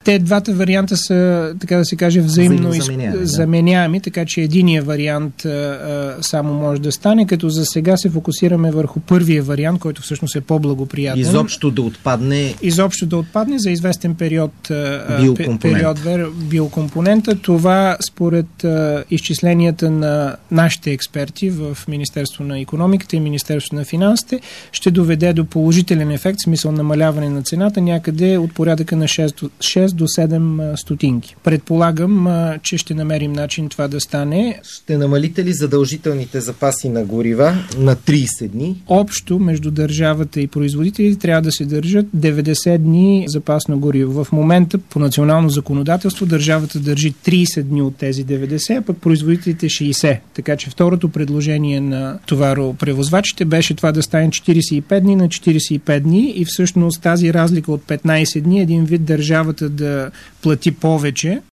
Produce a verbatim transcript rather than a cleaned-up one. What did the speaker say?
Те двата варианта са, така да се каже, взаимно, взаимно заменяеми, из... да. заменяеми, така че единия вариант а, само може да стане, като за сега се фокусираме върху първия вариант, който всъщност е по-благоприятен. Изобщо да отпадне... Изобщо да отпадне за известен период, биокомпонент. период биокомпонента. Това според а, изчисленията на нашите експерти в Министерство на икономиката и Министерство на финансите ще доведе до положителен ефект, в смисъл намаляване на цената някъде от порядъка на шест до седем стотинки. Предполагам, а, че ще намерим начин това да стане. Ще намалите ли задължителните запаси на горива на трийсет дни? Общо между държавата и производителите трябва да се държат деветдесет дни запас на гориво. В момента по национално законодателство държавата държи трийсет дни от тези деветдесет, а пък производителите шейсет. Така че второто предложение на товаропревозвачите беше това да стане четирийсет и пет дни на четирийсет и пет дни и всъщност тази разлика от петнайсет дни, един вид държавата да плати повече